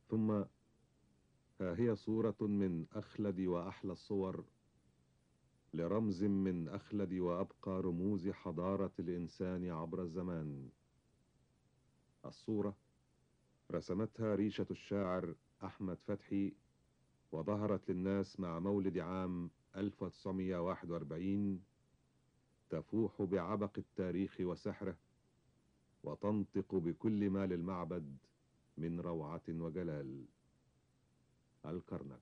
ثم ها هي صورة من أخلد وأحلى الصور لرمز من أخلد وأبقى رموز حضارة الإنسان عبر الزمان. الصورة رسمتها ريشة الشاعر أحمد فتحي، وظهرت للناس مع مولد عام 1941، تفوح بعبق التاريخ وسحره، وتنطق بكل ما للمعبد من روعة وجلال. الكرنك.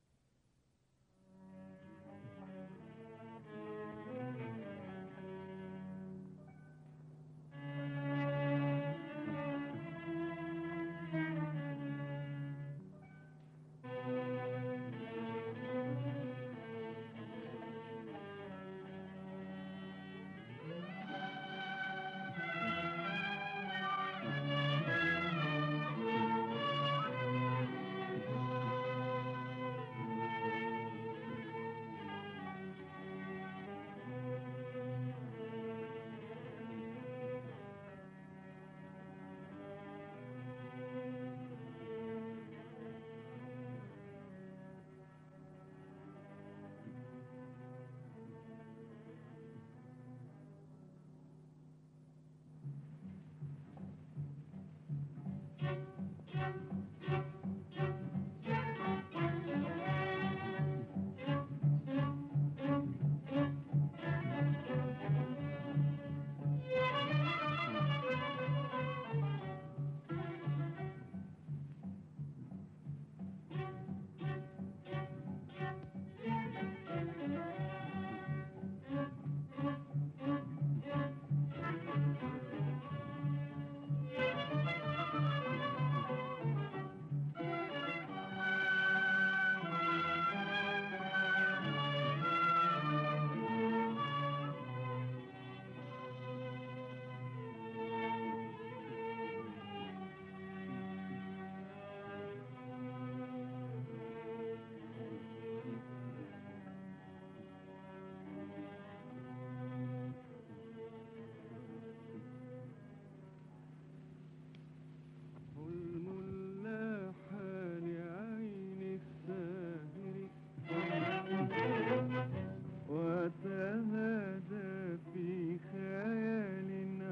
وتهادى في خيال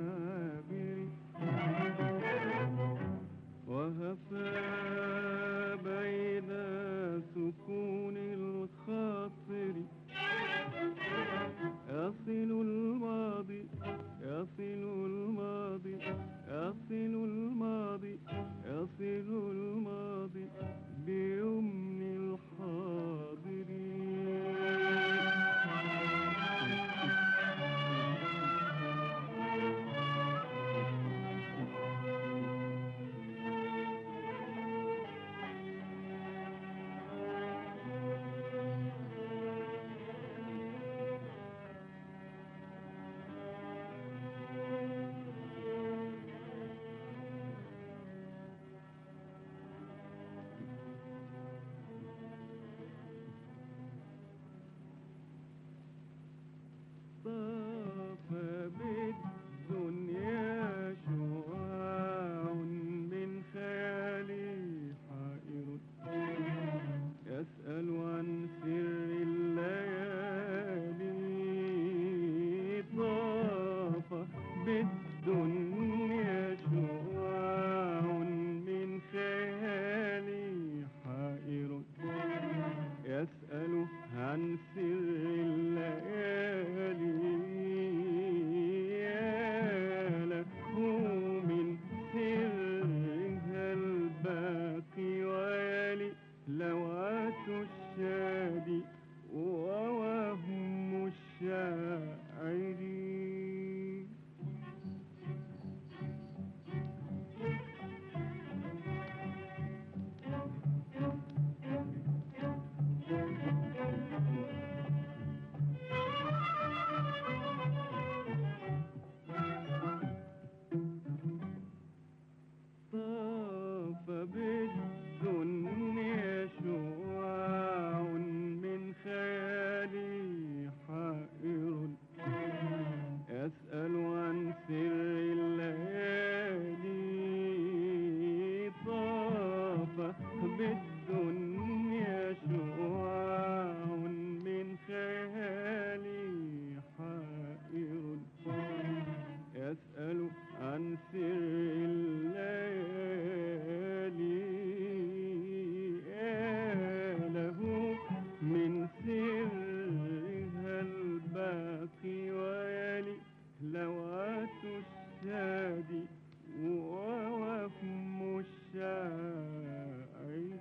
عابر وهفى بين سكون الخاطر يصل الماضي يصل الماضي يصل الماضي يصل الماضي بيمن الحاضرين. بالدنيا شعاع من خيالي حائر يسأل عن سر الليالي له من سرها الباقي ويلي لوعة الشادي ووفم الشاعر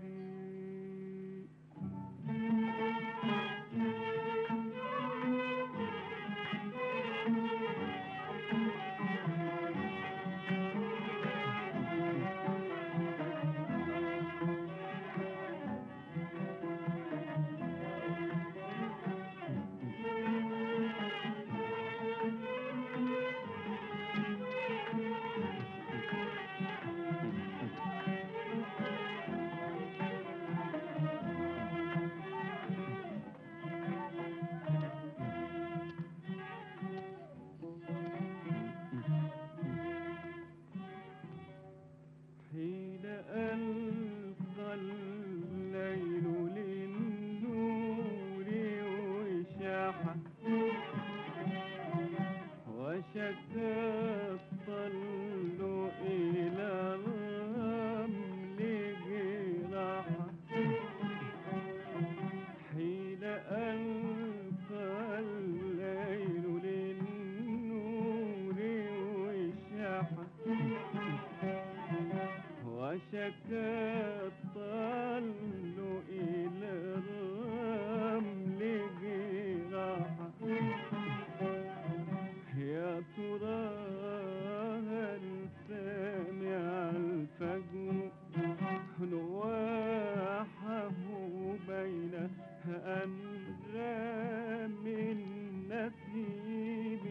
حين ألقى الليل للنور وشاحة وشكى الطل إلى الرمل جراحة حين ألقى الليل للنور وشاحة وشكى الطل إلى الرمل جراحة يا ترى هل سمع الفجر نواحه بين أنغام النسيم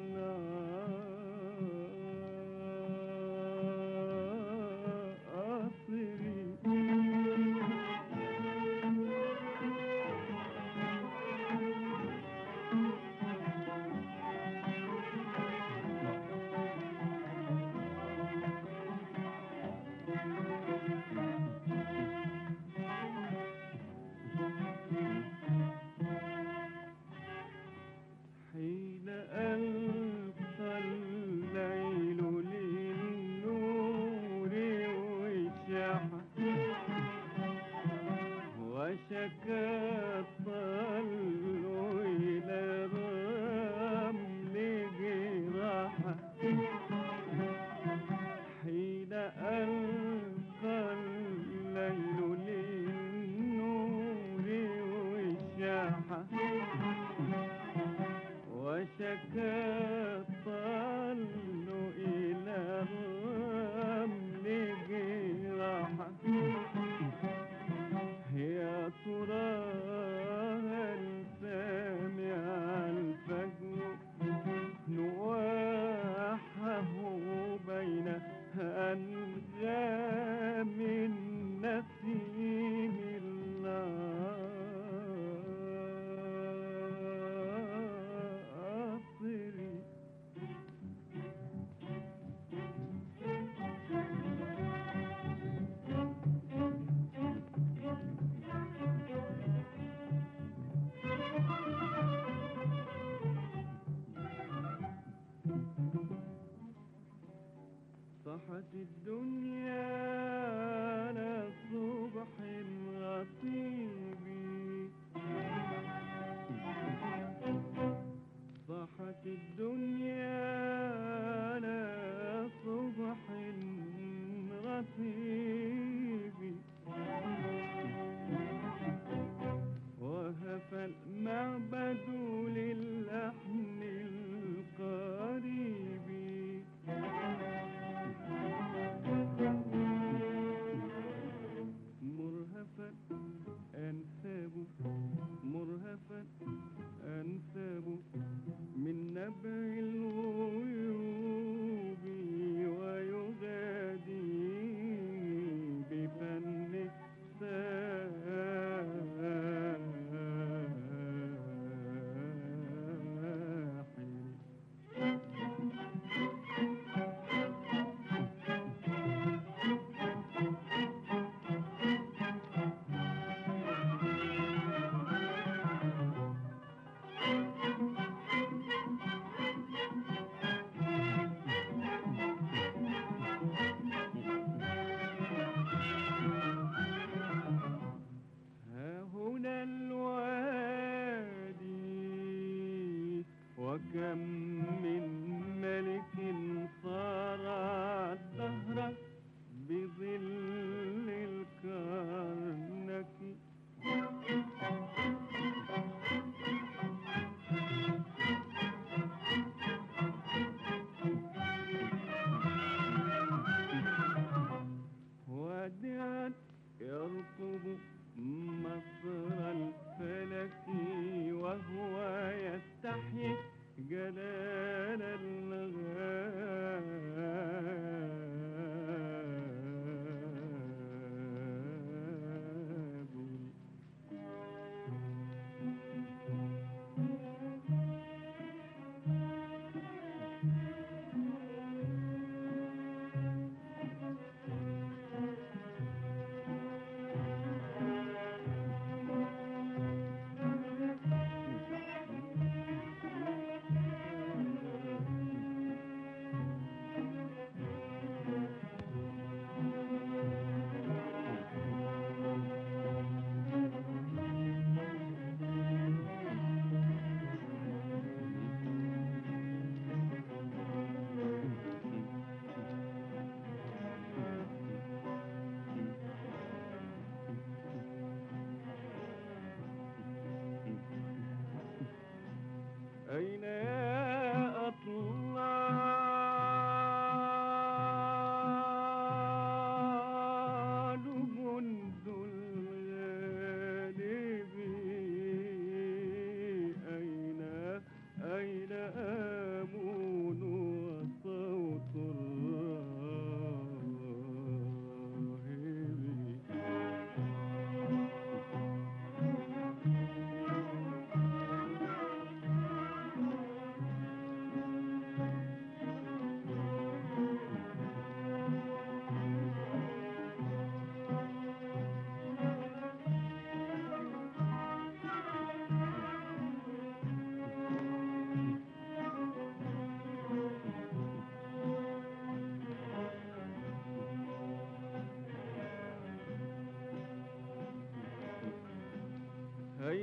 حين ألقى الليل للنور وشاحة وشكى الطل إلى الرمل جراحة حين ألقى الليل للنور وشاحة وشكى الطل إلى الرمل جراحة يا ترى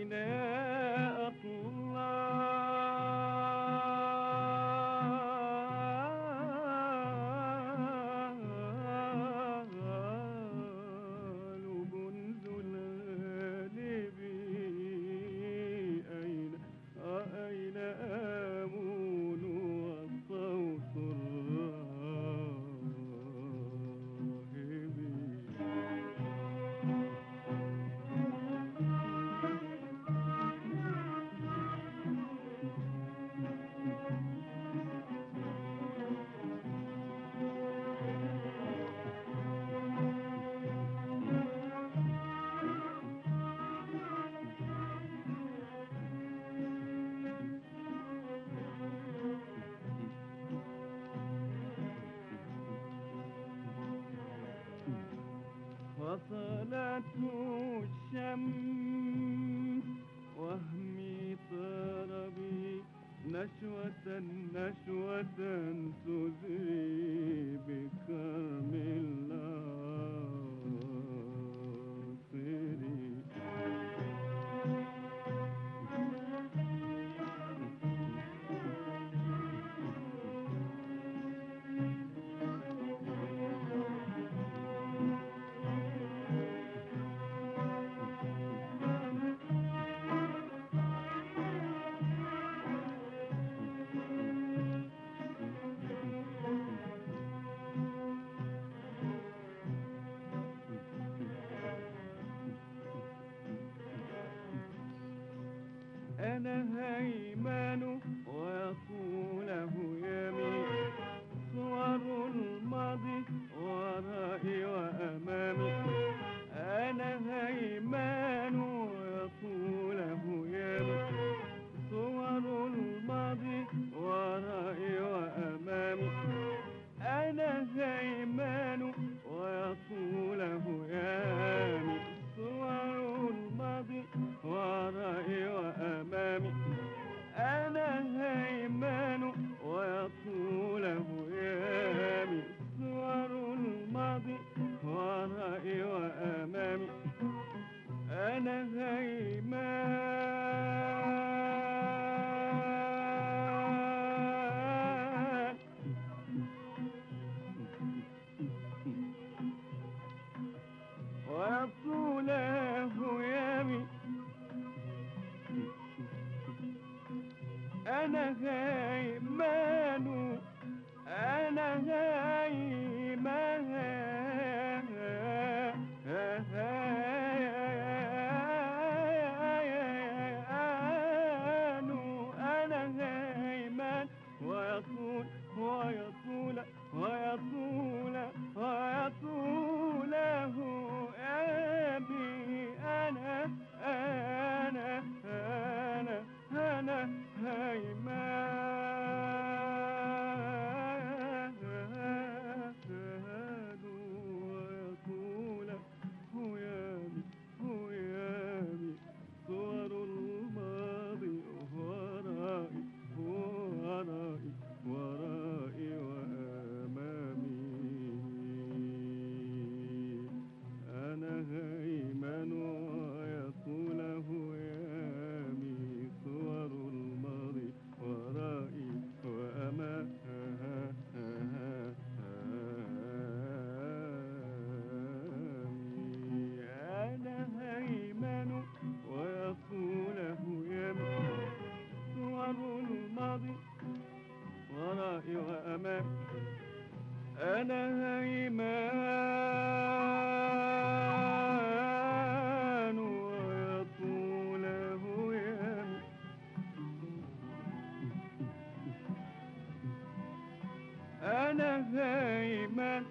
أين يا أطلال جند الغالب أين أين آمون والصوت الراهب فصلت الشمس وهمي طربي نشوة نشوة تزري بكرم أنا هيمان ويطوله يمين صور الماضي ورائي وأمامي أنا هيمان ويطوله يمين صور الماضي ورائي وأمامي أنا هيمان ويطوله يمين صور الماضي ورائي وأمامي أنا هيمان ويطوله يامي صور الماضي ورائي وأمامي أنا هيمان ويطوله يامي أنا هيمان أنا هيمان أنا هيمان ويطول ويطول ويطول ويطوله أبي أنا هيمان ويطول هيامي هيامي صور الماضي ورائي ورائي ورائي وأمامي أنا هيمن ويطول هيامي صور الماضي ورائي وأمامي أنا هيمن ويطول هيامي صور الماضي ورائي وأمامي أنا هيمان ويطول هيامي أنا هيمان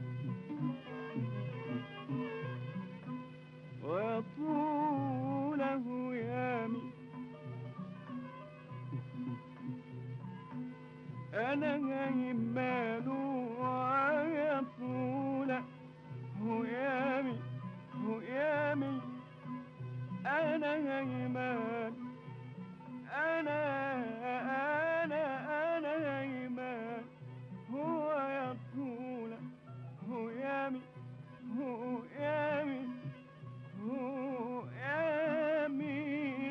ويطول هيامي أنا هيمان ويطول هيامي هيامي أنا هيمان أنا هيمان هو يطول هيامي هيامي هيامي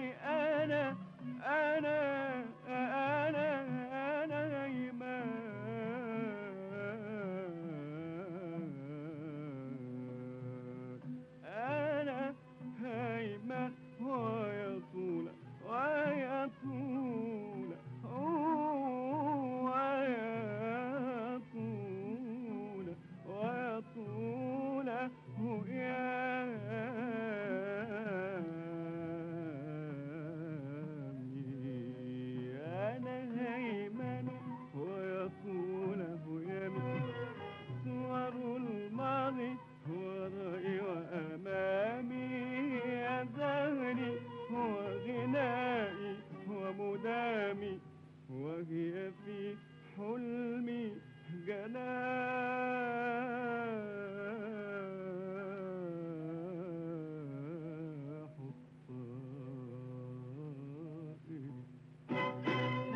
هيامي أنا هيمن ويقول هيامي صور الماضي ورائي وأمامي يا دهري هو غنائي ومدامي وهي في حلمي جناح الطائر.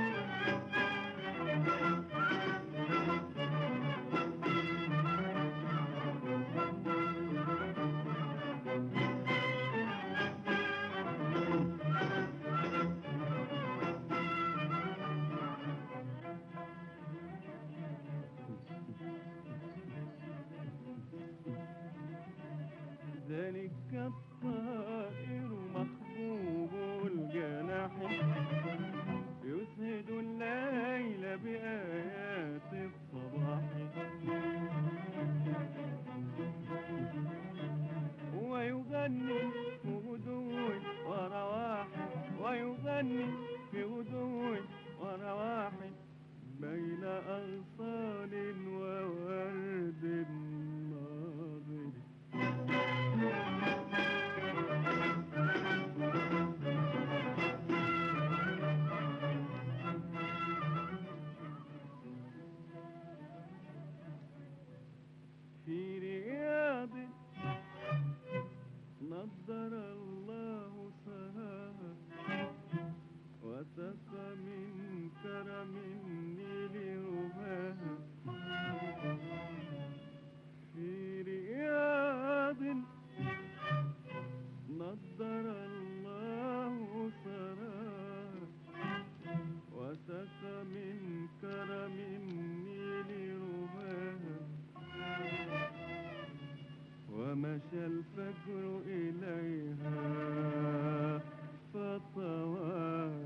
ذلك الطائر محبوب الجناح يسعد الليل بآيات الصباح ويغني في غدو ورواح ويغني في غدو ورواح بين أغصان وورد ناضر. في رياض نضر الله سهاها وسقى من كرم النيل رباها. في رياض نضر الله سراها وسقى من كرم النيل رباها. ومشى الفجر إليها فطوى